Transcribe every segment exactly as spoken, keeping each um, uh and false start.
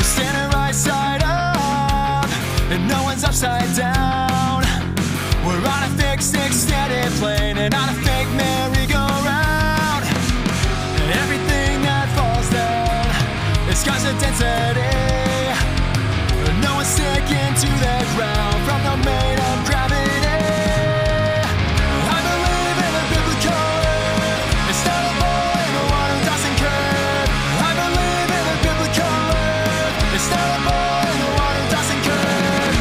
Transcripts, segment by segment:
standing right side up, and no one's upside down. We're on a fixed extended plane and on a fake merry-go-round. And everything that falls down is cause of density. No one's sticking to the ground from the weight of gravity. I believe in a biblical earth. It's not a boy in the one who doesn't curve. I believe in a biblical earth. It's not a boy in the one who doesn't curve.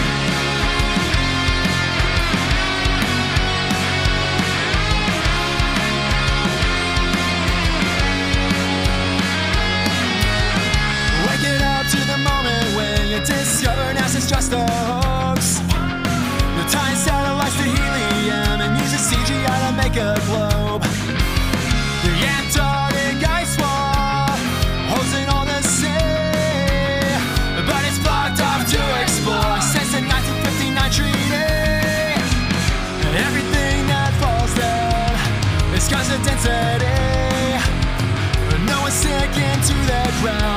Waking up to the moment when you discover NASA's just a hoax. The tying satellites to helium and uses C G I to make a globe. The Antarctic ice wall holds it all the same, but it's blocked off to explore since the nineteen fifty-nine treaty. And everything that falls down is cause of density. No one's sticking to the ground